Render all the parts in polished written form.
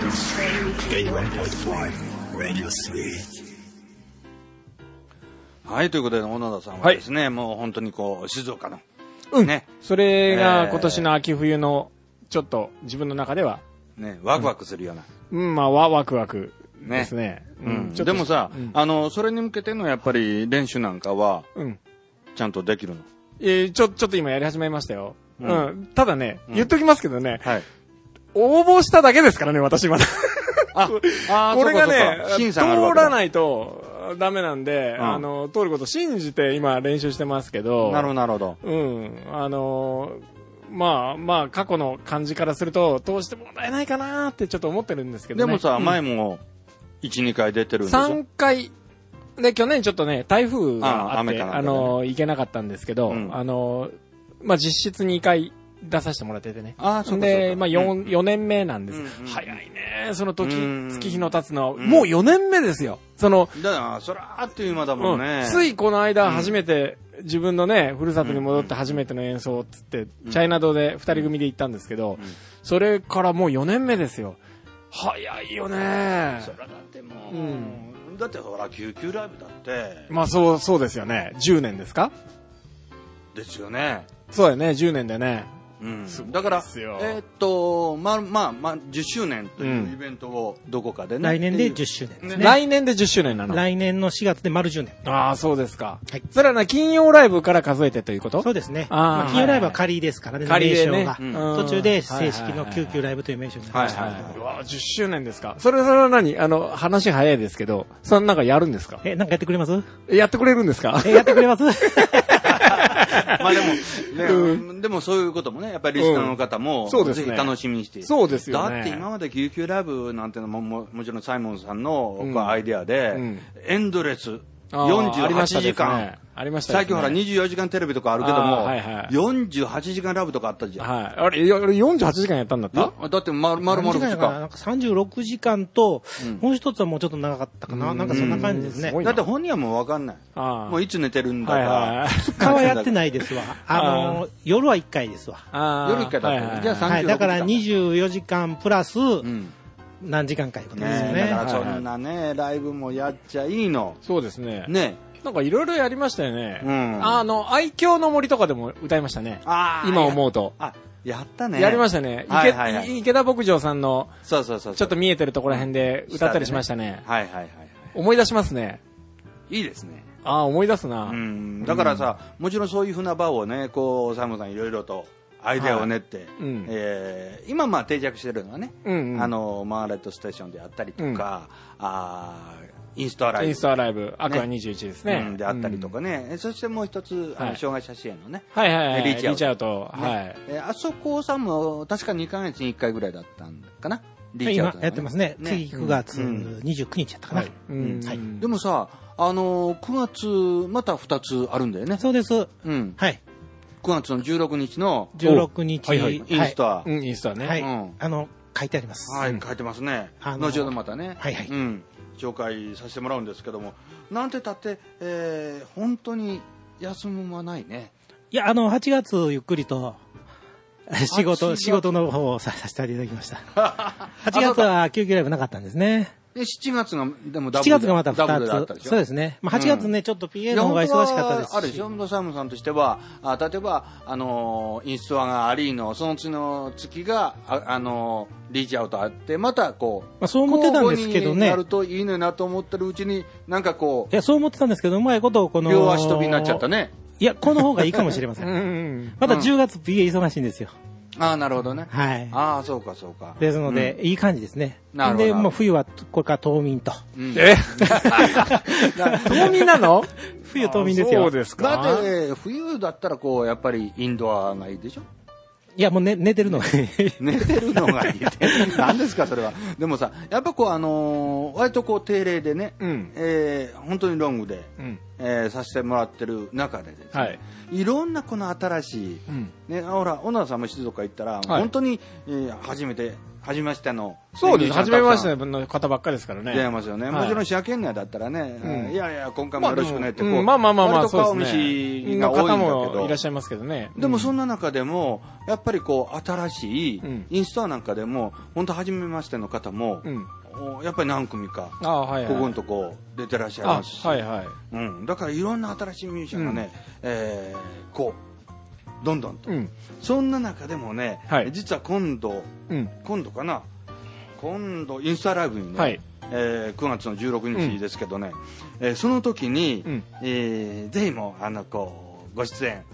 はい、ということで小野田さんはですね、もう本当にこう静岡のね、それが今年の秋冬のちょっと自分の中ではね、ワクワクするような、 まあワクワクですね。 でもさ、それに向けてのやっぱり練習なんかはちゃんとできるの？ ちょっと今やり始めましたよ。ただね、言っときますけどね、応募しただけですからね、私まだ。これがね、通らないとダメなんで、通ることを信じて今練習してますけど。 なるほど。 まあ、過去の感じからすると、通してもらえないかなーってちょっと思ってるんですけどね。 でもさ、前も1、2回出てるんでしょ？ 3 回。で、去年ちょっとね、台風があって、行けなかったんですけど、まあ、実質2回出させてもらっててね。で、まあ、4年目なんです。早いね、その月日の経つのは。もう4年目ですよ。 だから、そらーっていう間だもんね。 ついこの間初めて、自分のね、ふるさとに戻って初めての演奏っつって、チャイナ堂で2人組で行ったんですけど、それからもう4年目ですよ。早いよね。 そらだってもう、だってほら、救急ライブだって。 まあそうですよね。10年ですか？ ですよね。 そうだよね、10年でね。 だから、まあ、10周年というイベントをどこかでね。 来年で10周年ですね。 来年で10周年なの？ 来年の4月で丸10年。 ああ、そうですか。はい。それは金曜ライブから数えてということ？ そうですね。金曜ライブは仮ですからね、 仮でね。 途中で正式の救急ライブという名称になりました。 うわ、10周年ですか。それは何？話早いですけど、そんなんかやるんですか？ なんかやってくれます？ やってくれるんですか？ やってくれます？ まあでもそういうこともね、やっぱりリスナーの方もぜひ楽しみにして。 そうですよね。 だって今まで救急ライブなんてのももちろんサイモンさんのアイデアで、エンドレス48時間。 ありましたね。 最近ほら24時間テレビとかあるけども、48時間ライブとかあったじゃん。 あれ48時間やったんだった？ だって丸々2日。 なんか36時間と、もう一つはもうちょっと長かったかな。なんかそんな感じですね。 だって本人はもう分かんない。もういつ寝てるんだか。 2日はやってないですわ。夜は1回ですわ。 夜1回だった。じゃあ36時間。 だから24時間プラス、何時間かいうことですよね。 だからそんなね、ライブもやっちゃいいの。 そうですね。 ね。 なんかいろいろやりましたよね。愛嬌の森とかでも歌いましたね。今思うと。 やったね。 やりましたね。池田牧場さんの、ちょっと見えてるところら辺で歌ったりしましたね。思い出しますね。 いいですね。 思い出すな。 だからさ、もちろんそういうふうな場をね、こう、サイモンさんいろいろとアイデアを練って、今まあ定着してるのはね、マーレットステーションであったりとか、インストアライブ、アクア21ですね。 であったりとかね。そしてもう一つ、障害者支援のね。 リーチアウト。 あそこさんも確か2ヶ月に1回ぐらいだったんかな。 リーチアウト。今やってますね。次9月29日やったかな。 でもさ、9月また2つあるんだよね。 そうです。はい。 9月の16日の 16日インストア。 インストアね。 はい。書いてあります。 はい、書いてますね。後ほどまたね。 はいはい。 紹介させてもらうんですけども、なんてたって、本当に休む間ないね。 いや、8月ゆっくりと仕事の方をさせていただきました。8月は救急ライブなかったんですね。 で、7月が、でも 7月がまた2つ。そうですね。まあ、8月ね、ちょっと PA の方が忙しかったですし。 あれでしょ、サイモンさんとしては、例えば、インストアがありの、その次の月が、リーチアウトあって、またこう、 まあ、そう思ってたんですけどね。 なるといいねなと思ってるうちに、なんかこう。 いや、そう思ってたんですけど、うまいことを両足飛びになっちゃったね。 いや、この方がいいかもしれません。また10月 PA 忙しいんですよ。 なるほどね。 はい。 そうかそうか。 ですので、いい感じですね。で、もう冬はこれから冬眠と。 冬眠なの？ 冬冬眠ですよ。 そうですか。 だって冬だったらこうやっぱりインドアがいいでしょ。 いやもう寝てるのがいい。 寝てるのがいいって。何ですかそれは。でもさ、やっぱこう割とこう定例でね、本当にロングで、させてもらってる中でですね、いろんなこの新しいね、ほら小野田さんも静岡行ったら本当に初めて初めましての。 そうです。初めましての方ばっかりですからね。 出ますよね。もちろん、社県内だったらね、いやいや、今回もよろしくねって、 まあ、 割と顔見知りが多いんだけど。 方もいらっしゃいますけどね。 でも、そんな中でも、やっぱり新しい、インスタなんかでも、本当初めましての方も、やっぱり何組か、ここのとこ出てらっしゃいますし。だから、いろんな新しいミュージシャンがね、どんどんと、そんな中でもね、実は今度かな、今度インスタライブにね、9月の16日ですけどね、その時に、ぜひもご出演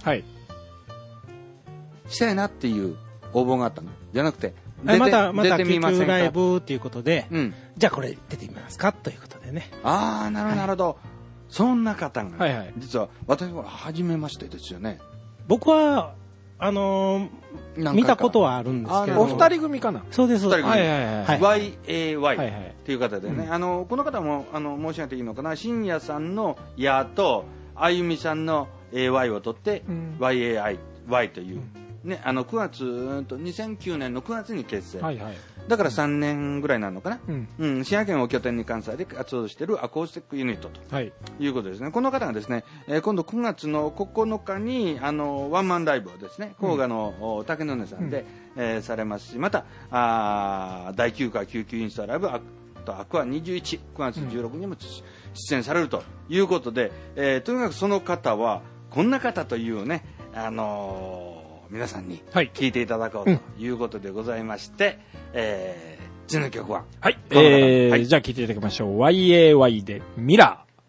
したいなっていう応募があったのじゃなくて、 また救急ライブということで、じゃあこれ出てみますかということでね。 なるほど。そんな方が、実は私は初めましてですよね。 僕は見たことはあるんですけど、 お二人組かな。 そうです。 YAY っていう方でね、この方も申し上げていいのかな、深夜さんのやとあゆみさんの AY を取って、YAY というね、2009年の9月に結成。だから3年ぐらいなのかな。滋賀県を拠点に関西で活動しているアコースティックユニットということですね。この方がですね、今度9月の9日にワンマンライブをですね、甲賀の竹野根さんでされますし、また第9回救急インスタライブアクア21、9月16日にも出演されるということで、とにかくその方はこんな方というね、皆さんに聴いていただこうということでございまして、次の曲はじゃあ聴いていただきましょう。YAY でミラー。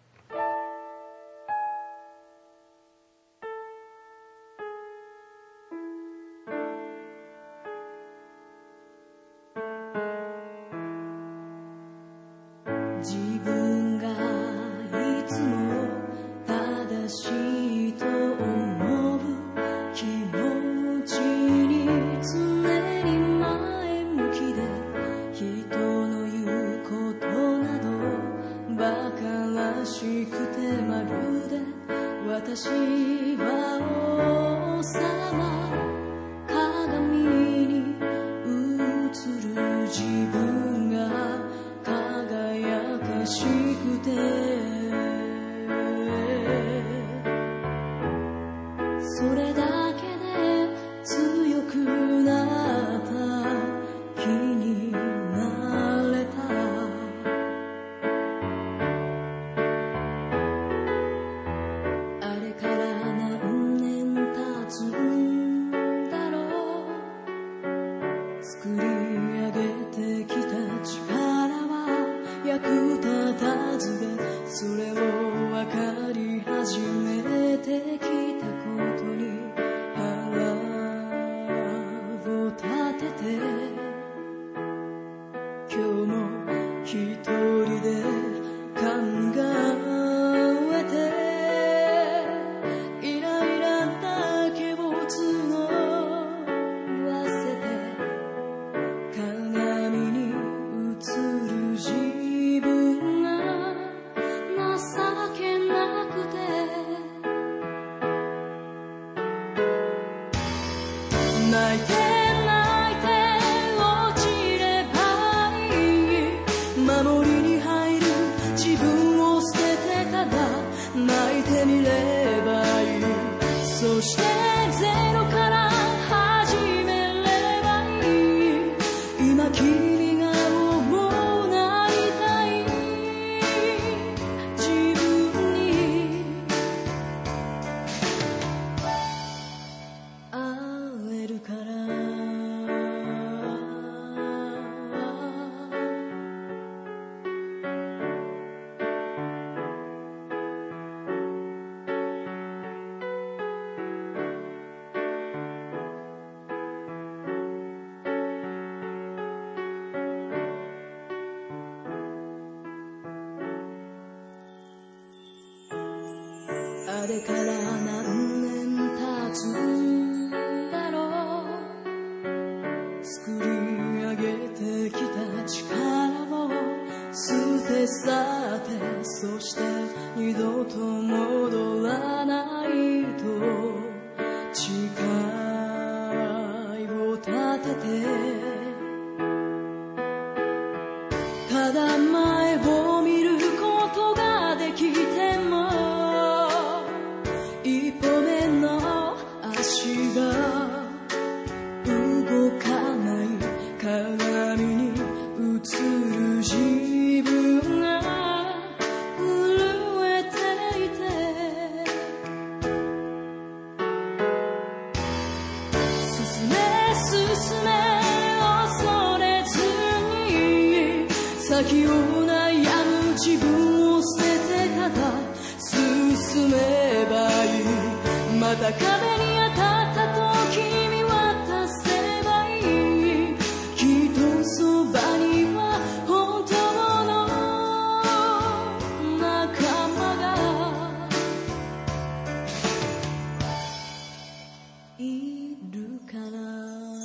あれから何年経つんだろう、作り上げてきた力を捨て去って、そして二度と戻らないと誓いを立てて、 ただ前を見ることができても一歩目の足が動かない鏡に映る自分が震えていて進め進め恐れずに先を悩む自分を捨ててから進めばいいまた壁に当たった時見渡せばいいきっとそばには本当の仲間がいるから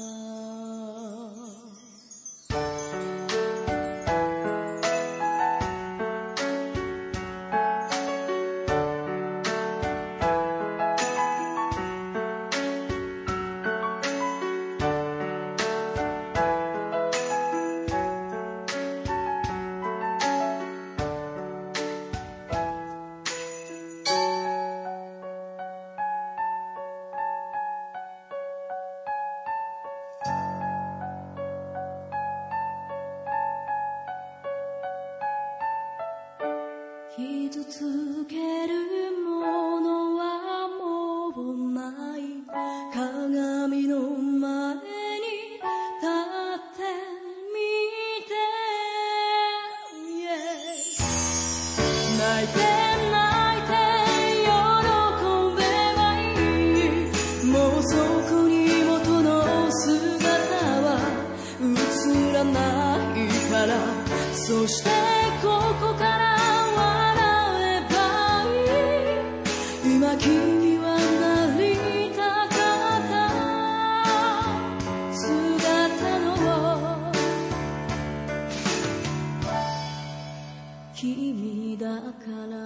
傷つけるものはもうない鏡の前に立ってみて、yeah、 泣いて泣いて喜べばいいもうそこに元の姿は映らないからそしてここから今君はなりたかった姿の君だから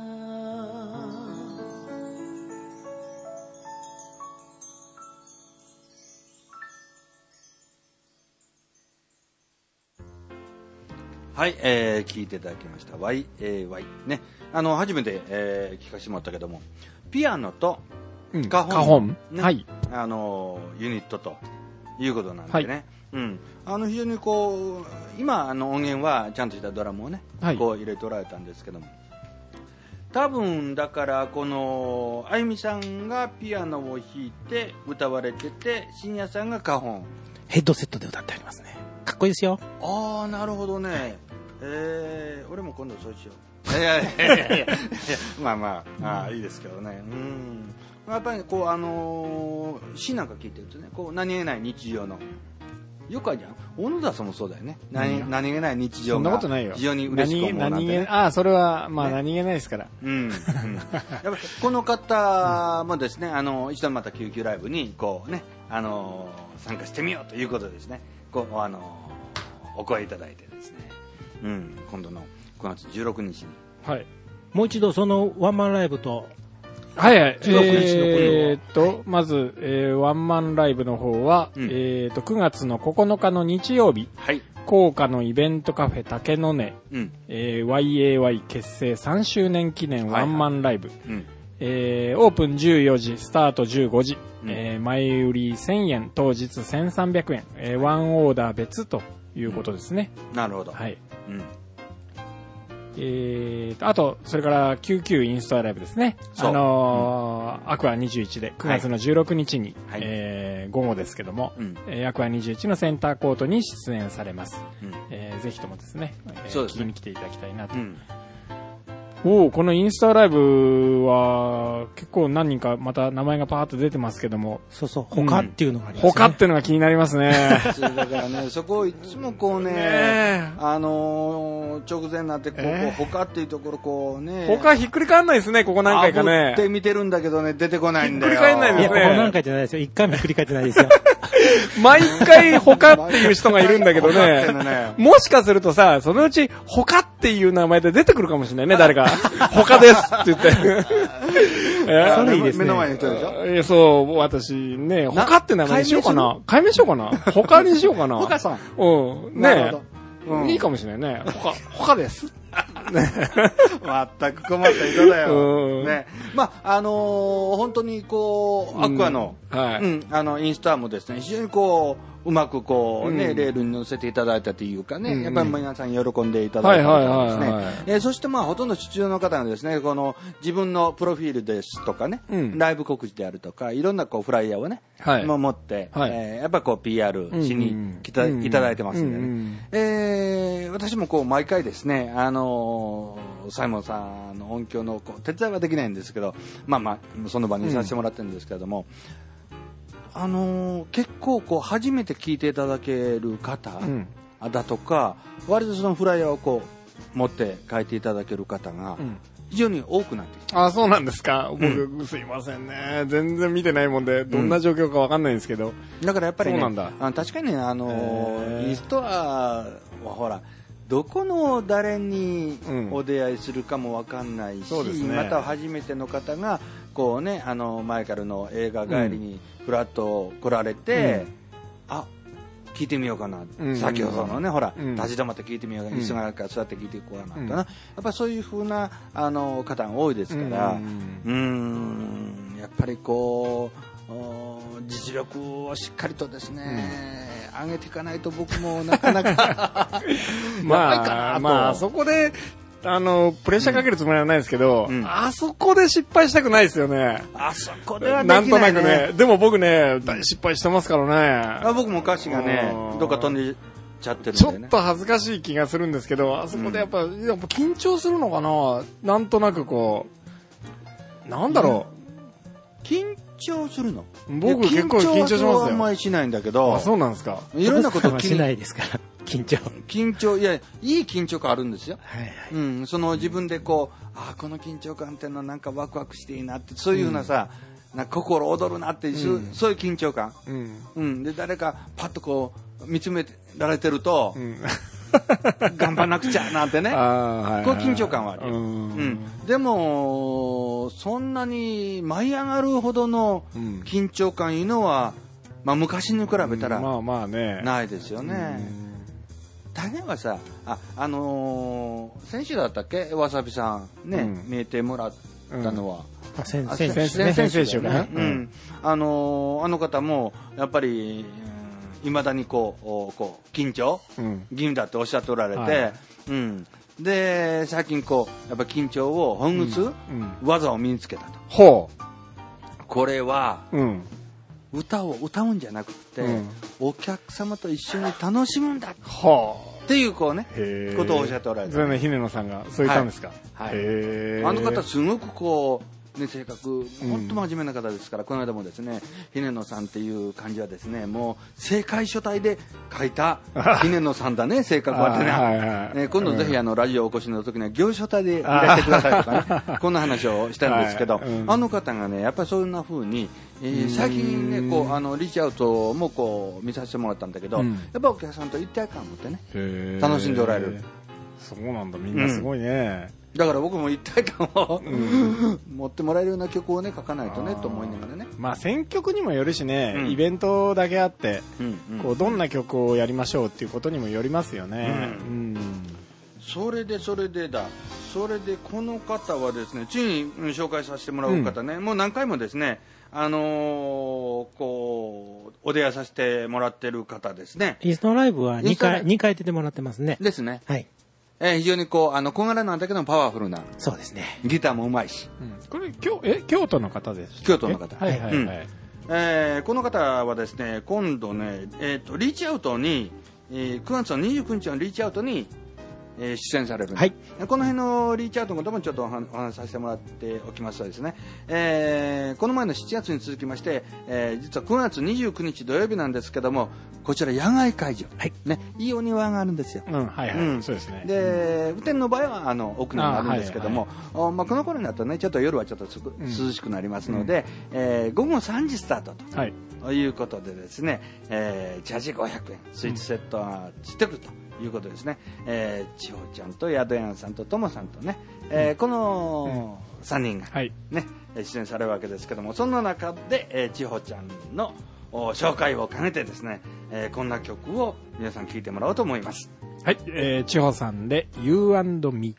はい、聞いていただきました YAY ね、初めて、聞かせてもらったけどもピアノとカホン、ね、 はい、 ユニットということなんでね、はい、非常にこう今音源はちゃんとしたドラムをね、はい、こう入れておられたんですけども多分だからこのあゆみさんがピアノを弾いて歌われてて深夜さんがカホンヘッドセットで歌ってありますね。かっこいいですよ。 ああなるほどね、はい、俺も今度そうしよう。いやまあまあ、いいですけどね。やっぱりこう詩なんか聞いてるとね、こう何気ない日常のよくあるじゃん。小野田さんもそうだよね。何気ない日常が非常に嬉しく思うなんて、ね。 それはまあ何気ないですから。 やっぱこの方もですね、一度また救急ライブにこうね、参加してみようということですね。こうお声いただいてですね。今度の9月16日に、 はい、もう一度そのワンマンライブとはいはい、まず、ワンマンライブの方は、9月の9日の日曜日、はい、高価のイベントカフェ竹の根、YAY 結成3周年記念ワンマンライブ、オープン14時スタート15時、前売り1000円当日1300円、ワンオーダー別ということですね。 なるほど。 はい。あとそれから99インストアライブですね。アクア21で9月の16日に、はい、午後ですけども、アクア21のセンターコートに出演されます。ぜひともですね、聞きに来ていただきたいなと。このインスタライブは結構何人かまた名前がパーッと出てますけども、 そうそう、他っていうのがありますね。 他っていうのが気になりますね。 だからね、そこをいつもこうね、直前になってこう他っていうところこうね、 他ひっくり返んないですね。ここ何回かね。 って見てるんだけどね、出てこないんだよ。 ひっくり返んないですね。 いや、ここ何回じゃないですよ。一回もひっくり返ってないですよ。 毎回他っていう人がいるんだけどね。もしかするとさ、そのうち他っていう名前で出てくるかもしれないね、誰か。他ですって言って。 それいいですね。 目の前の人でしょ。 そう、私ね、他って名前にしようかな。解明しようかな。他にしようかな。 他さん。 ねえ。 いいかもしれないね。他です。 全く困った人だよ。ね。まあ、本当にこう、アクアの、インスタもですね、非常にこう、うまくこうね、レールに乗せていただいたというかね、やっぱり皆さん喜んでいただいたんですね。そしてまあほとんど出場の方がですね、この自分のプロフィールですとかね、ライブ告知であるとか、いろんなこうフライヤーをね、持って、やっぱこう PR しにいただいてますんでね。私もこう毎回ですね、サイモンさんの音響のこう手伝いはできないんですけど、まあその場にさせてもらってるんですけれども、結構こう初めて聞いていただける方だとか、割とそのフライヤーをこう持って書いていただける方が非常に多くなってきて、 あ、そうなんですか。僕、すいませんね、全然見てないもんでどんな状況かわかんないんですけど、 だからやっぱりね、 そうなんだ。 確かにインストアはほらどこの誰にお出会いするかもわかんないし、また初めての方がこうね、マイカルの映画帰りにフラッと来られて、あ、聞いてみようかな、先ほどのね、ほら、立ち止まって聞いてみようかな、椅子があるから座って聞いていこうかなとな、やっぱりそういう風な方が多いですから、やっぱりこう実力をしっかりとですね、上げていかないと僕もなかなかまあそこでプレッシャーかけるつもりはないですけど、あそこで失敗したくないですよね。 あそこではできないね。 なんとなくね。でも僕ね、失敗してますからね。 僕も歌詞がね、どっか飛んでちゃってるんでね。 ちょっと恥ずかしい気がするんですけど、あそこでやっぱ緊張するのかな。なんとなくこう、なんだろう。緊張するの？ 僕結構緊張しますよ。 あんまりしないんだけど。 あ、そうなんですか。 いろんなことしないですから。緊張、 いや、いい緊張感あるんですよ。その自分でこう、この緊張感っていうのはなんかワクワクしていいなって、そういうふうなさ、なんか心躍るなっていう、そういう緊張感。で、誰かパッとこう、見つめられてると、頑張んなくちゃなんてね。こういう緊張感はあるよ。でも、そんなに舞い上がるほどの緊張感いうのは、まあ昔に比べたら、ないですよね。大変はさ、先週だったっけ、わさびさんね、見えてもらったのは、 先週かな。 あの方もやっぱりいまだにこう緊張、気味だっておっしゃっておられて、で最近こうやっぱ緊張をほぐす技を身につけたと。これは、歌を歌うんじゃなくて、お客様と一緒に楽しむんだっていうこうね、ことをおっしゃっておられて、 それね、姫野さんがそう言ったんですか。 あの方すごくこうね、性格本当真面目な方ですから、この間もですね、姫野さんっていう漢字はですね、もう正解書体で書いた姫野さんだね、性格はってね、今度ぜひラジオお越しの時には行書体でいらしてくださいとかね、こんな話をしたんですけど、あの方がね、やっぱりそんな風に、最近ね、こうリーチアウトもこう見させてもらったんだけど、やっぱお客さんと一体感を持ってね、楽しんでおられる。 そうなんだ、みんなすごいね。 だから僕も一体感を持ってもらえるような曲をね書かないとねと思いながらね。 まあ選曲にもよるしね、イベントだけあって、こうどんな曲をやりましょうっていうことにもよりますよね。 それでこの方はですね、ついに紹介させてもらう方ね、もう何回もですね、こうお出会いさせてもらってる方ですね。 インスタライブは2回出てもらってますね。 ですね。 はい。 非常にこう小柄なんだけどパワフルな。 そうですね。 ギターもうまいし。 これ京都の方です。 京都の方。 はいはいはい。 この方はですね、今度ね、リーチアウトに、9月の29日のリーチアウトに、出演される、 はい、 この辺のリーチアウトのこともちょっとお話しさせてもらっておきますとですね、この前の7月に続きまして、実は9月29日土曜日なんですけども、こちら野外会場、ね、いいお庭があるんですよ。 そうですね。 で、雨天の場合は屋内があるんですけども、この頃になるとね、ちょっと夜はちょっと涼しくなりますので、午後3時スタートということでですね、チャージ500円スイーツセットはしてくるということですね。千穂ちゃんと宿屋さんとともさんとね、この3人がね、出演されるわけですけども、その中で、千穂ちゃんの紹介を兼ねてですね、こんな曲を皆さん聴いてもらおうと思います。 はい、千穂さんで You and Me。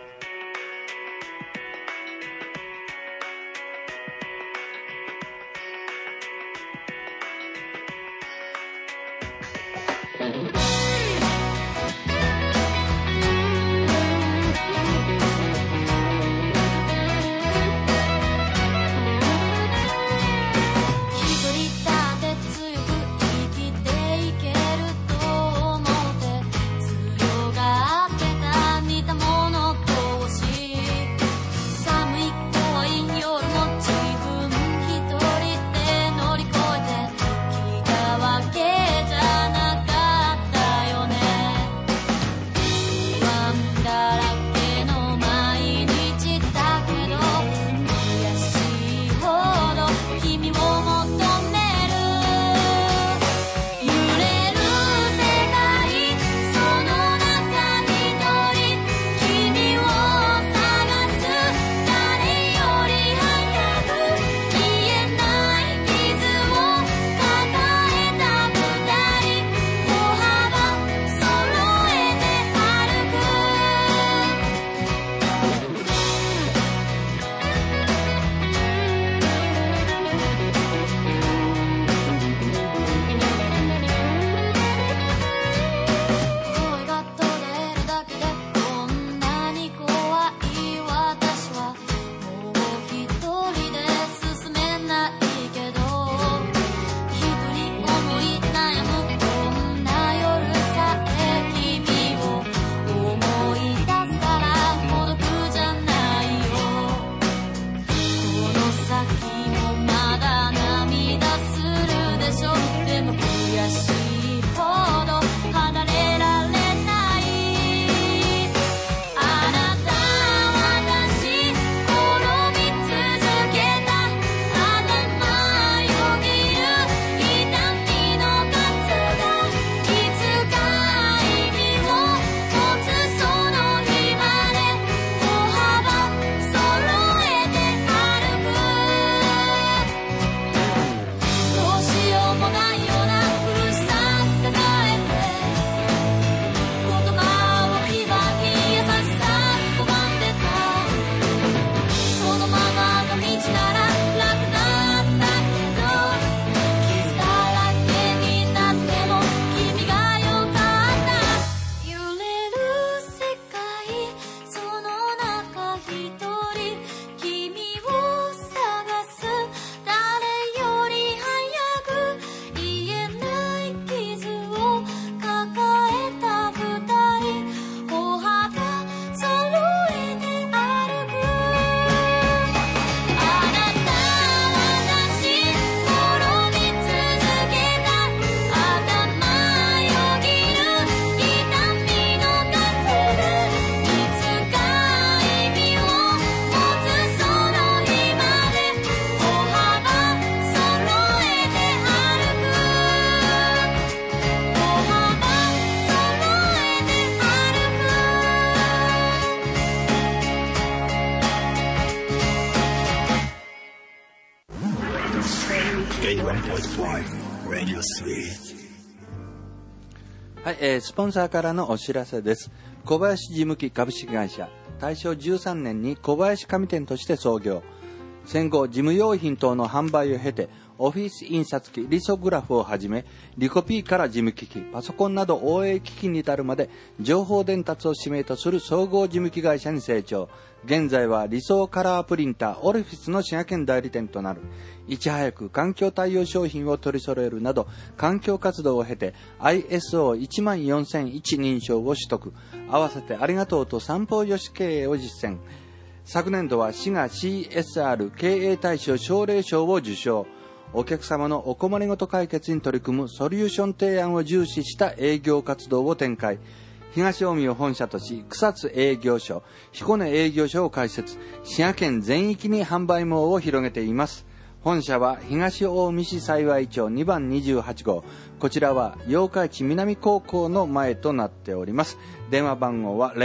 はい、スポンサーからのお知らせです。小林事務機株式会社、大正13年に小林紙店として創業。戦後、事務用品等の販売を経て、オフィス印刷機、リソグラフをはじめ、リコピーから事務機器、パソコンなど OA 機器に至るまで、情報伝達を使命とする総合事務機会社に成長。現在は理想カラープリンター、オルフィスの滋賀県代理店となる。いち早く環境対応商品を取り揃えるなど、環境活動を経て、ISO14001 認証を取得。合わせてありがとうと三方よし経営を実践。昨年度は滋賀 CSR 経営大賞奨励賞を受賞。お客様のお困りごと解決に取り組むソリューション提案を重視した営業活動を展開。東近江を本社とし、草津営業所、彦根営業所を開設。滋賀県全域に販売網を広げています。本社は東近江市幸町2番28号。こちらは八日市南高校の前となっております。電話番号は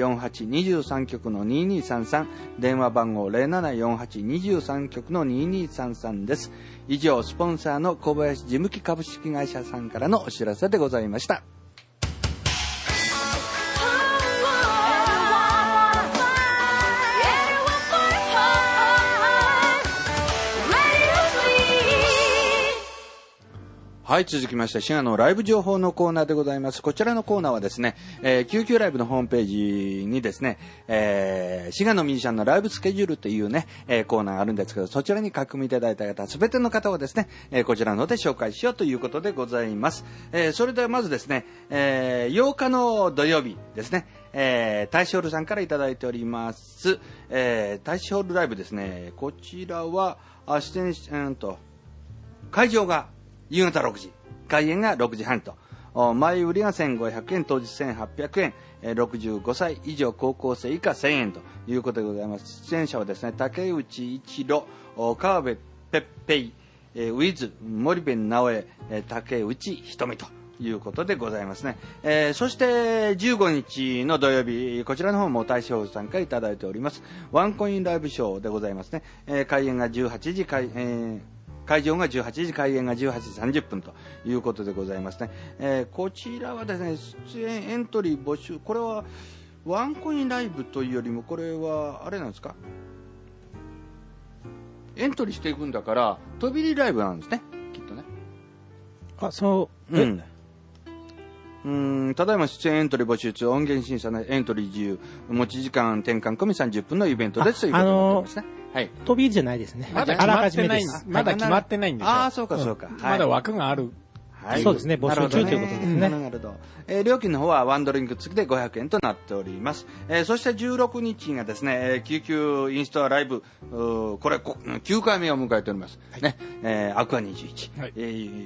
0748-23 局の2233。電話番号 0748-23 局の2233です。以上、スポンサーの小林事務機株式会社さんからのお知らせでございました。 はい、続きまして滋賀のライブ情報のコーナーでございます。こちらのコーナーはですね、救急ライブのホームページにですね、滋賀のミュージシャンのライブスケジュールというね、コーナーがあるんですけど、そちらに書き込みいただいた方すべての方をですね、こちらの方で紹介しようということでございます。それではまずですね、8日の土曜日ですね、大正ホールさんからいただいております。大正ホールライブですね、こちらは会場が夕方6時、開演が6時半と、前売りが1500円、当日1800円、65歳以上高校生以下1000円ということでございます。出演者はですね、竹内一郎、川辺ペッペイ、ウィズ、森部直江、竹内瞳ということでございますね。そして15日の土曜日、こちらの方も大正さんからいただいております。ワンコインライブショーでございますね。開演が18時、会場が18時、開演が18時30分ということでございますね。こちらはですね、出演エントリー募集、これはワンコインライブというよりも、これはあれなんですか、エントリーしていくんだから飛び入りライブなんですね、きっとね。 あ、そう、 ただいま出演エントリー募集中、音源審査のエントリー自由、持ち時間転換込み30分のイベントですということになってますね。はい、 飛び入りじゃないですね。 まだ決まってない。まだ決まってないんですよ。 ああ、そうかそうか。 まだ枠がある。 はい、そうですね、募集中ということですね。 なるほど。料金の方はワンドリンク付きで500円となっております。そして16日がですね、救急インストアライブ、これ9回目を迎えております。はい、ね、アクア21、はい、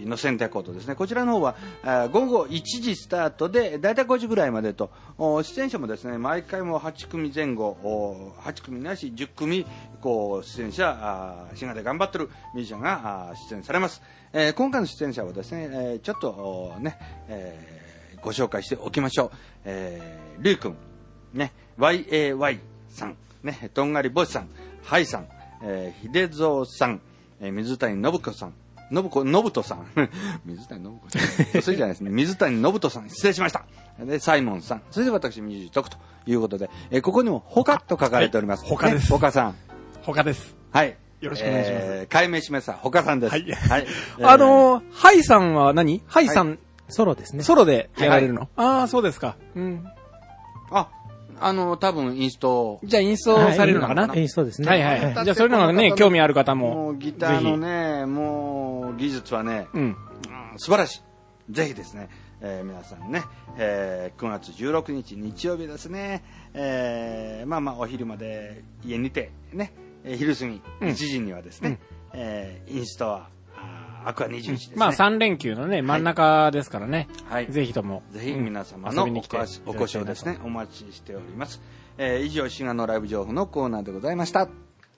のセンターコートですね。こちらの方は午後1時スタートでだいたい5時ぐらいまでと、出演者もですね、毎回も8組前後、8組ないし10組こう出演者、滋賀で頑張ってるミュージシャンが出演されます。今回の出演者はですね、ちょっとね、ご紹介しておきましょう。りゅうくん、ね、YAY さん、ね、とんがりぼしさん、ハイさん、秀蔵さん、水谷信子さん、信人さん、水谷信子さん、それじゃないですね、水谷信人さん、失礼しました。で、サイモンさん、それで私、ミュージトクということで、ここにも他と書かれております。 他です。 他さん。 他です。 はい。 よろしくお願いします。 解明しました。他さんです。はい。はい。 ハイさんは何？ハイさん、はい、 ソロですね。 ソロでやられるの？はい、 ああ、そうですか。うん。 あ、多分インスト。 じゃあインストされるのかな？ インストですね。 はいはい。じゃあそういうのがね、興味ある方も。 もうギターのね、もう技術はね、素晴らしい。ぜひですね、皆さんね、9月16日日曜日ですね、まあお昼まで家にてね、昼過ぎ1時にはですね、インストはアクア21ですね。 まあ3連休のね、真ん中ですからね。はい。ぜひとも。 ぜひ皆様のお越しをですね、お待ちしております。以上、滋賀のライブ情報のコーナーでございました。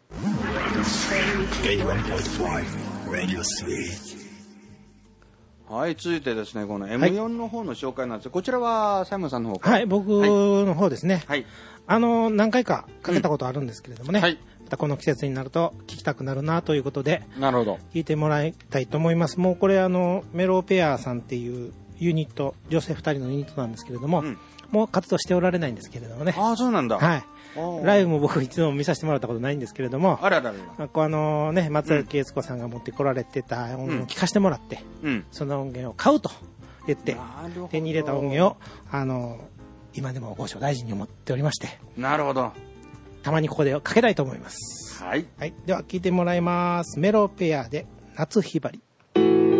はい、続いてですね、この M4 の方の紹介なんですが、こちらはサイモンさんの方から。 はい、僕の方ですね。 はい。 何回かかけたことあるんですけれどもね。 はい。 またこの季節になると聴きたくなるなということで、 なるほど。 聴いてもらいたいと思います。もうこれメロペアさんっていうユニット、女性2人のユニットなんですけれども、もう活動しておられないんですけれどもね。 ああ、そうなんだ。 はい。ライブも僕一度も見させてもらったことないんですけれども、 あららら。 ね、松崎悦子さんが持ってこられてた音源を聴かせてもらって、その音源を買うと言って、手に入れた音源を、今でもご所大事に思っておりまして。 なるほど。 たまにここでかけたいと思います。 はい。 はい。では聴いてもらいます。メロペアで夏ひばり。 お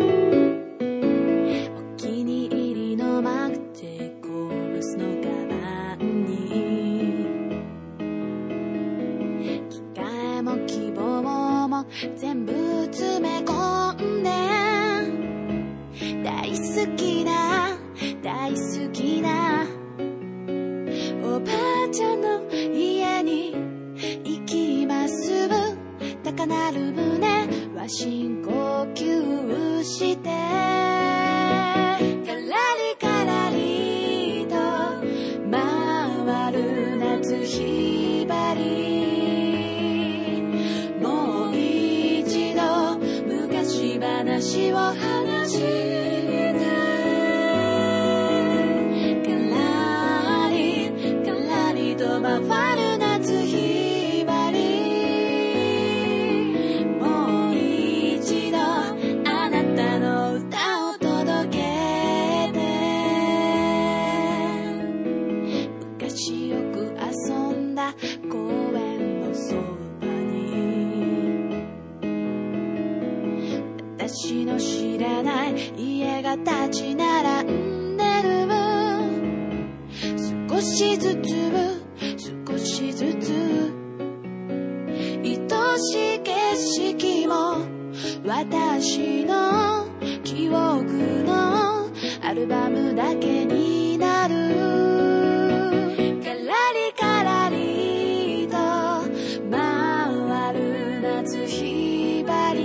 気に入りのマグテコースのカバンに機械も希望も全部詰め込んで、大好きなおばあちゃんの家に行きます高鳴る胸は深呼吸してカラリカラリと回る夏ひばり、もう一度昔話を話して回る夏ひばり、もう一度あなたの歌を昔よく遊んだ公園のそばに私の知らない家が立ち並んでる。少しずつ少しずつ愛しい景色も私の記憶のアルバムだけになる。カラリカラリと回る夏ひば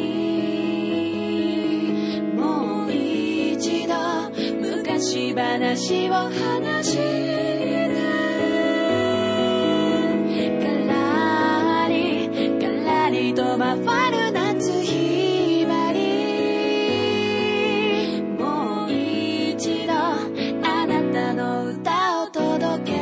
り、もう一度昔話を話してカラリカラリと回る夏ひばり、もう一度あなたの歌を届けて。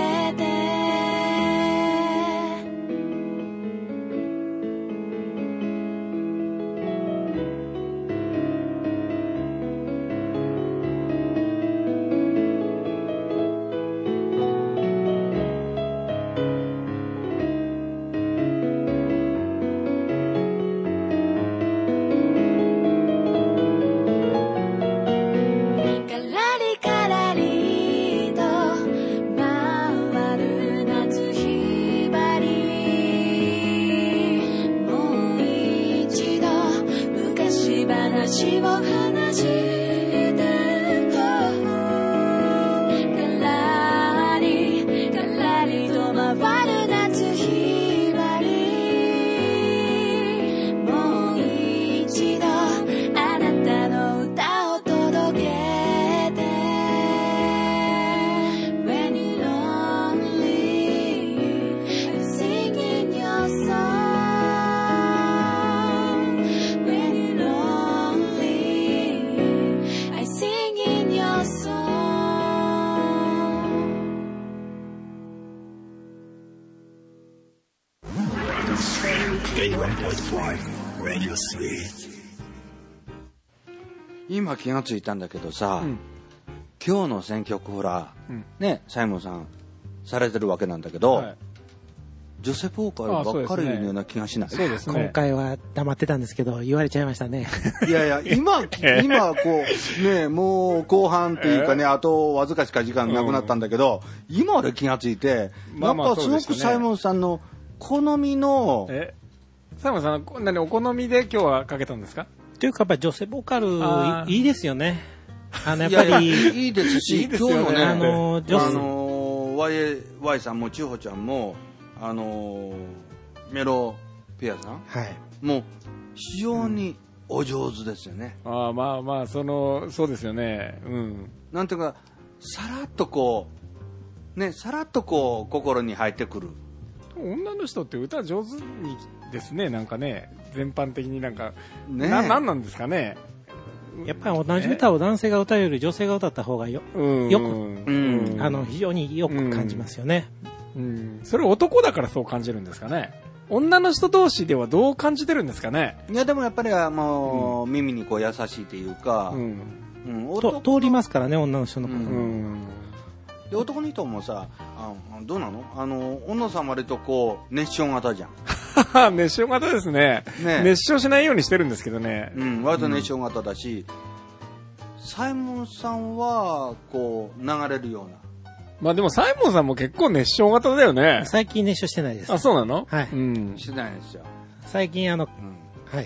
話を話してカラリカラリと回る夏ひばり、もう一度あなたの歌を届けて。 When you're lonely I sing in your song. When you're lonely I sing in your song. 今気がついたんだけどさ、今日の選曲ほら、ね、サイモンさんされてるわけなんだけど、女性ボーカルばっかりいるような気がしない？ そうですね。 今回は黙ってたんですけど、言われちゃいましたね。 いやいや、今こう、ね、もう後半っていうかね、あとわずかしか時間なくなったんだけど、今俺気がついて、やっぱすごくサイモンさんの好みの、 サイモンさん、何お好みで今日はかけたんですか？ というかやっぱり女性ボーカルいいですよね。やっぱりいいですし、 いいですよね。 今日のね、Y さんも千穂ちゃんもメロペアさん、もう非常にお上手ですよね。 まあそうですよね。 なんていうかさらっとこうね、さらっとこう心に入ってくる。 女の人って歌上手にですね、なんかね、全般的になんかなんなんですかね。 やっぱり同じ歌を男性が歌うより女性が歌った方がよく非常によく感じますよね。 それ男だからそう感じるんですかね。女の人同士ではどう感じてるんですかね。 いやでもやっぱりもう、耳にこう優しいというか、 通りますからね、女の人の声。 で男の人もさ、どうなの？女さん割とこう熱唱型じゃん。 熱唱型ですね。熱唱しないようにしてるんですけどね。 割と熱唱型だし、サイモンさんはこう流れるような。 まあでもサイモンさんも結構熱唱型だよね。 最近熱唱してないです。 あ、そうなの？ はい。してないですよ。 最近はい、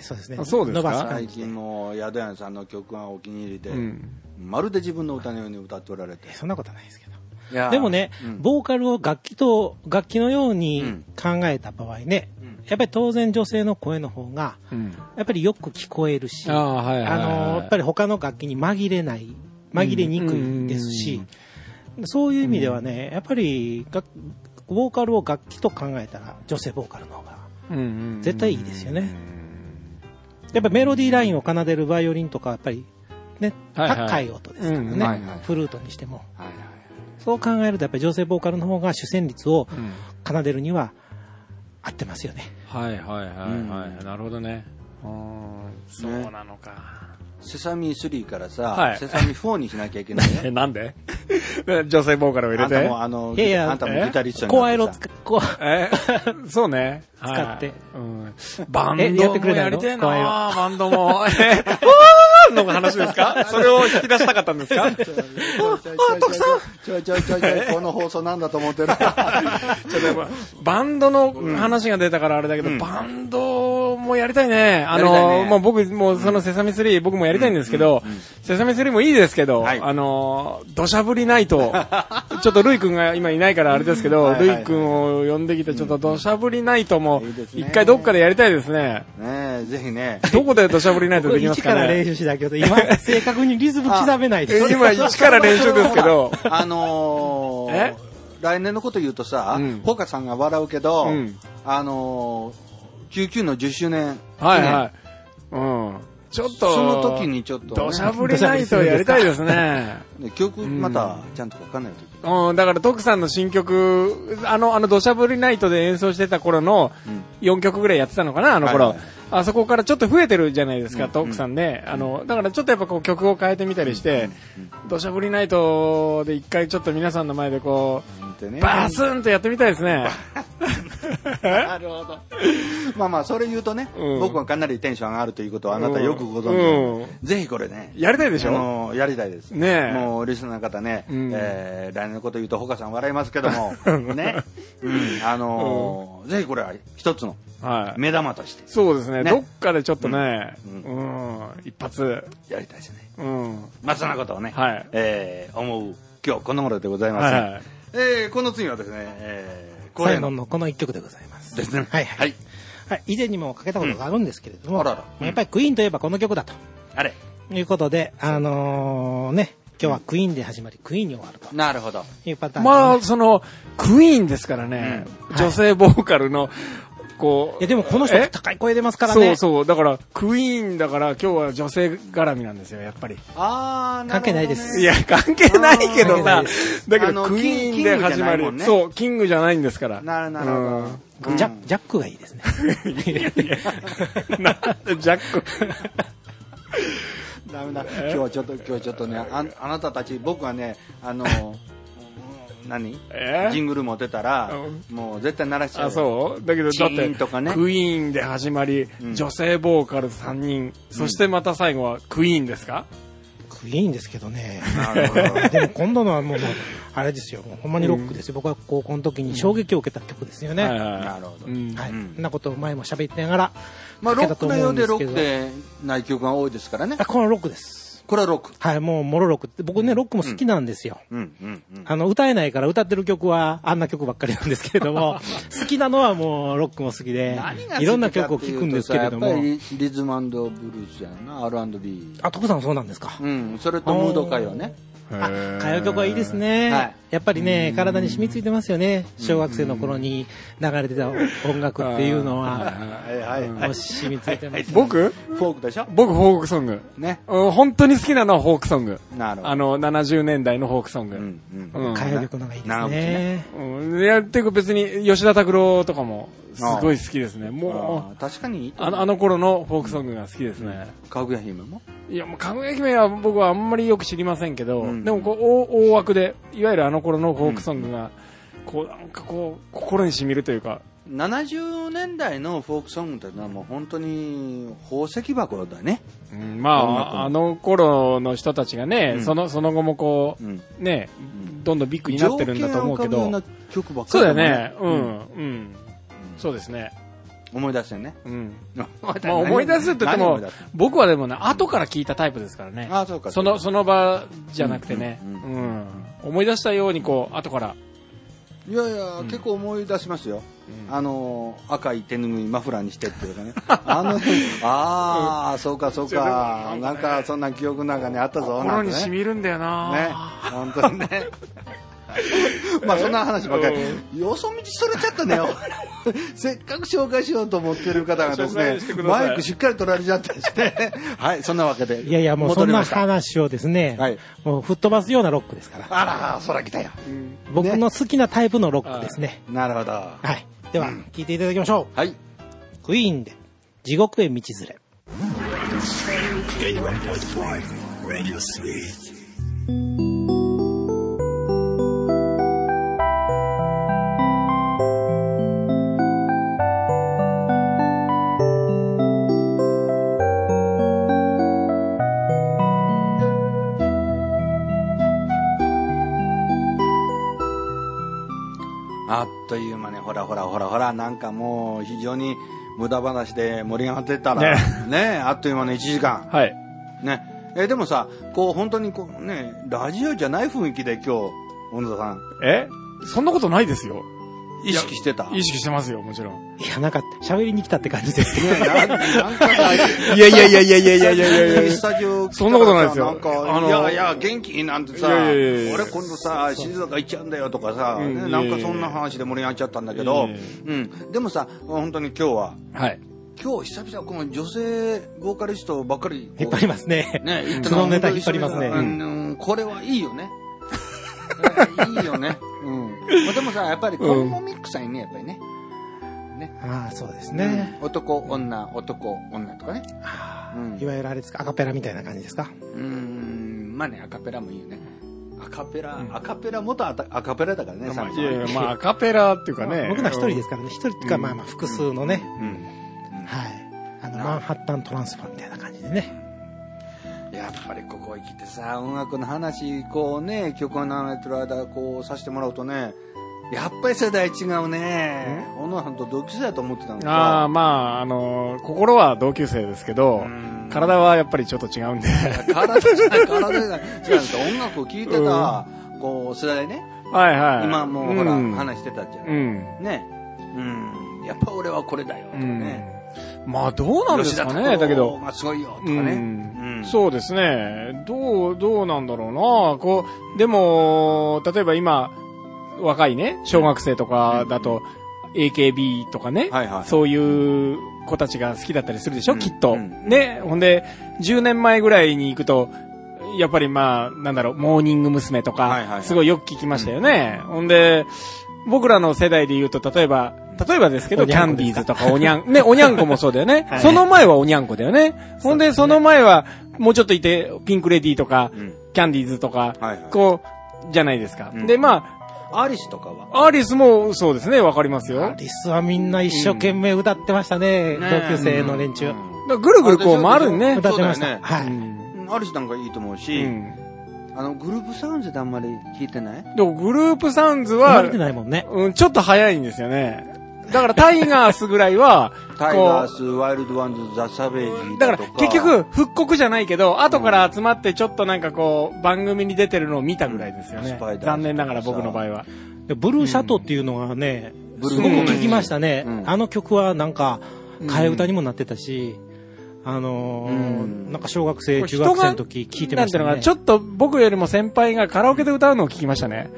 そうですね。 そうですか。 最近も宿屋さんの曲がお気に入りで、まるで自分の歌のように歌っておられて。 そんなことないですけど。でもね、ボーカルを楽器のように考えた場合ね、やっぱり当然女性の声の方が、やっぱりよく聞こえるし、やっぱり他の楽器に紛れにくいですし、そういう意味ではね、やっぱりボーカルを楽器と考えたら女性ボーカルの方が絶対いいですよね。やっぱりメロディーラインを奏でるバイオリンとかやっぱりね、高い音ですからね、フルートにしても。そう考えるとやっぱり女性ボーカルの方が主旋律を奏でるには合ってますよね。 なるほどね。そうなのか。 セサミ3からさ、セサミ4にしなきゃいけないね。 なんで女性ボーカルを入れて。 あんたもギタリストに声色そうね。 使って。 バンドもやりてえなバンドも。の話ですか？それを引き出したかったんですか？ 徳さんちょい、この放送なんだと思ってる。 バンドの話が出たからあれだけど、バンドもやりたいね。もう僕、もうそのセサミ3僕もやりたいんですけど、セサミ3もいいですけど、土砂降りナイト、ちょっとルイ君が今いないからあれですけど、ルイ君を呼んできてちょっと土砂降りナイトも一回どっかでやりたいですね。 ね、ぜひね。 どこで土砂降りナイトできますかね。 一から練習しだけど、今正確にリズム刻めないです。 今一から練習ですけど。 来年のこと言うとさ、ホカさんが笑うけど、99の10周年。 はいはい。ちょっと、 その時にちょっと、 土砂降りナイトやりたいですね。 曲、また、ちゃんと書かないといけない。 だから、徳さんの新曲、土砂降りナイトで演奏してた頃の4曲ぐらいやってたのかな、あの頃。あそこからちょっと増えてるじゃないですか、徳さんね。だからちょっとやっぱこう曲を変えてみたりして、土砂降りナイトで一回ちょっと皆さんの前でこう、バスンとやってみたいですね。 なるほど。まあそれ言うとね、僕はかなりテンション上がるということはあなたよくご存知。ぜひこれね。 やりたいでしょ？ やりたいです。 ねえ。 もうリスナーの方ね、来年のこと言うとホカさん笑いますけども、ね。ぜひこれは一つの目玉として。 そうですね。どっかでちょっとね、一発やりたいですね。まあそんなことをね、思う今日この頃でございます。この次はですね、 サイモンのこの一曲でございます。 ですね。 はい。以前にもかけたことがあるんですけれども、やっぱりクイーンといえばこの曲だと。いうことで、今日はクイーンで始まり、クイーンに終わると。 なるほど。 いうパターン。 まあ、クイーンですからね、女性ボーカルの、 いやでもこの人高い声出ますからね。 そう。だから、クイーンだから今日は女性絡みなんですよ、やっぱり。 関係ないです。 いや、関係ないけどさ、だけどクイーンで始まる。そう、キングじゃないんですから。 なるほど。ジャックがいいですね。 ジャック。 ダメだ。今日はちょっとね、あなたたち、僕はね、ジングル持ってたら、もう絶対鳴らしちゃう。 そうだけど、だって、クイーンで始まり、女性ボーカル3人、そしてまた最後はクイーンですか？ クイーンですけどね。でも今度のはもう、あれですよ。ほんまにロックですよ。僕は高校の時に衝撃を受けた曲ですよね。 なるほど。 そんなことを前も喋ってながら。 まあロックのようでロックでない曲が多いですからね。 これはロックです。 これはロック。 はい、もうモロロックって、僕ね、ロックも好きなんですよ。歌えないから歌ってる曲はあんな曲ばっかりなんですけれども、好きなのはもうロックも好きで、いろんな曲を聴くんですけれども。 やっぱりリズム&ブルースやな、R&B。 徳さんそうなんですか。 それとムード歌謡ね。 歌謡曲はいいですね。やっぱりね、体に染みついてますよね。小学生の頃に流れてた音楽っていうのは、染みついてます。 僕フォークでしょ？ 僕フォークソング。 ね。 本当に好きなのはフォークソング。 なるほど。 70年代のフォークソング。 歌謡曲のがいいですね。 いや、っていうか別に吉田拓郎とかもすごい好きですね。もう、 確かにあの頃のフォークソングが好きですね。 かぐや姫も？ いや、もうかぐや姫は僕はあんまりよく知りませんけど、でも大枠で、いわゆるあの頃のフォークソングが、なんか心に染みるというか。 70年代のフォークソングってのはもう本当に宝石箱だね。 まあ、あの頃の人たちがね、その後もね、どんどんビッグになってるんだと思うけど。そうだよね。そうですね。 思い出してね。 思い出すって言っても、僕はでもね、後から聞いたタイプですからね。その場じゃなくてね。思い出したように後から。 いやいや、結構思い出しますよ。赤い手ぬぐいマフラーにしてっていうかね。そうか。なんかそんな記憶の中にあったぞ。 心に染みるんだよな。 ね、本当にね。まあそんな話ばっかり。よそ道それちゃったね。せっかく紹介しようと思ってる方がですね、マイクしっかり取られちゃったりして、はい、そんなわけで。 いやもうそんな話をですね、もう吹っ飛ばすようなロックですから。 あら、そら来たよ。 僕の好きなタイプのロックですね。 なるほど。 はい。では、聴いていただきましょう。 はい。 クイーンで、地獄へ道連れ。 81.5 Radio Sweet。 あっという間にほらなんかもう非常に無駄話で盛り上がってたらねあっという間の1時間はいねでもさこう本当にこうねラジオじゃない雰囲気で今日小野田さんそんなことないですよ。 意識してた？ 意識してますよ、もちろん。 いや、なんか、喋りに来たって感じですけど。 なんかさ、いや、 スタジオそんなことないですよ。 なんか、いや、元気なんてさ、俺今度さ、静岡行っちゃうんだよとかさ、なんかそんな話で盛り上がっちゃったんだけど、でもさ、本当に今日は、今日久々この女性ボーカリストばっかり引っ張りますね。 そのネタ引っ張りますね。これはいいよね。いいよね。でもさ、やっぱりコンボミックさにね、やっぱりね。 ああ、そうですね。 男、女とかね。 いわゆるあれですか、アカペラみたいな感じですか？ まあね、アカペラもいいよね。アカペラ、元アカペラだからね、 まあ、アカペラっていうかね。 僕ら一人ですからね、一人っていうか、まあ複数のね。はい。マンハッタントランスファーみたいな感じでね。 やっぱりここへ来てさ、音楽の話、こうね、曲を流れてる間、こうさせてもらうとね、やっぱり世代違うね。小野さんと同級生だと思ってたのか。 まあ、心は同級生ですけど、体はやっぱりちょっと違うんで。 体じゃない。違うんですよ。音楽を聴いてた、こう、世代ね。今もうほら、話してたじゃん。ね。やっぱ俺はこれだよ。ね。 まあどうなんですかね。だけど、 すごいよとかね。 そうですね。どうなんだろうな。こうでも例えば今若いね小学生とかだと AKB とかね、そういう子たちが好きだったりするでしょ、きっとね。ほんで10年前ぐらいに行くとやっぱりまあなんだろうモーニング娘。とかすごいよく聞きましたよね。ほんで僕らの世代で言うと例えばですけど、キャンディーズとかおにゃん、ね、おにゃんこもそうだよね。その前はおにゃんこだよね。ほんで、その前は、もうちょっといて、ピンクレディーとか、キャンディーズとか、こう、じゃないですか。で、まあ、アリスとかは？ アリスもそうですね、わかりますよ。 アリスはみんな一生懸命歌ってましたね、同級生の連中。 ぐるぐるこう回るね。 歌ってました。はい。 アリスなんかいいと思うし、グループサウンズであんまり聞いてない？ でもグループサウンズは、 てないもんね。 ちょっと早いんですよね。だからタイガースぐらいは、 タイガース、ワイルドワンズ、ザ・サベージだから結局復刻じゃないけど、後から集まってちょっとなんかこう、番組に出てるのを見たぐらいですよね。残念ながら僕の場合は。 ブルーシャトーっていうのがね、すごく聞きましたね。あの曲はなんか、替え歌にもなってたし、なんか小学生、中学生の時聞いてましたね。なんていうのか、 ちょっと僕よりも先輩がカラオケで歌うのを聞きましたね。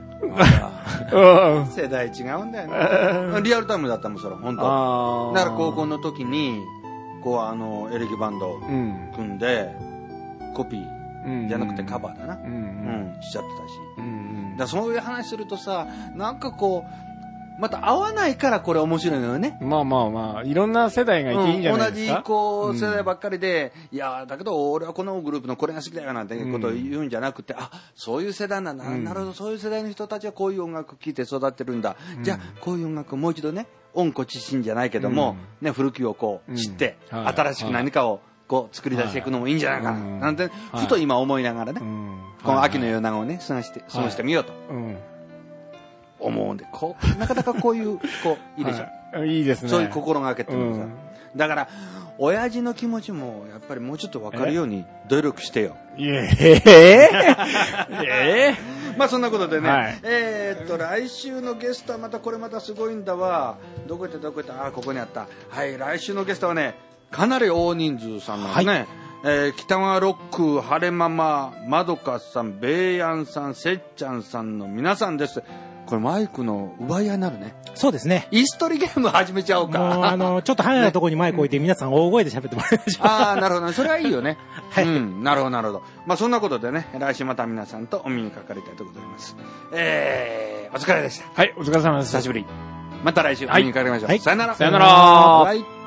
世代違うんだよね。リアルタイムだったもん、それ、本当。だから高校の時に、こう、エレキバンド組んで、コピーじゃなくてカバーだな。しちゃってたし。だからそういう話するとさ、なんかこう、また合わないからこれ面白いのよね。 まあ、いろんな世代がいていいんじゃないですか。 同じこう世代ばっかりで、いやだけど俺はこのグループのこれが好きだよなんてことを言うんじゃなくて、そういう世代なんだ、なるほど、そういう世代の人たちはこういう音楽聴いて育ってるんだ、じゃあこういう音楽をもう一度ね、温故知新じゃないけども、ね、古きをこう知って、新しく何かをこう作り出していくのもいいんじゃないかな、なんてふと今思いながらね、この秋の夜長をね過ごしてみようと。思うんで、なかなかこういう、いいでしょ。 いいですね。 そういう心がけっていうのさ。だから、親父の気持ちも、やっぱりもうちょっと分かるように努力してよ。まあそんなことでね、来週のゲストはまたすごいんだわ。どこ行ったここにあった。はい、来週のゲストはね、かなり大人数さんなんですね。北川ロック、晴れママ、まどかさん、ベイヤンさん、せっちゃんさんの皆さんです。これマイクの奪い合いになるね。 そうですね。 椅子取りゲーム始めちゃおうか。 もうちょっと離れたところにマイク置いて、皆さん大声で喋ってもらいましょう。 なるほど。それはいいよね。はい。なるほど。まあそんなことでね、来週また皆さんとお耳にかかりたいと思います。お疲れでした。 はい、お疲れ様です。 久しぶり。また来週お耳にかかりましょう。 はい。 さよなら。 さよなら。はい。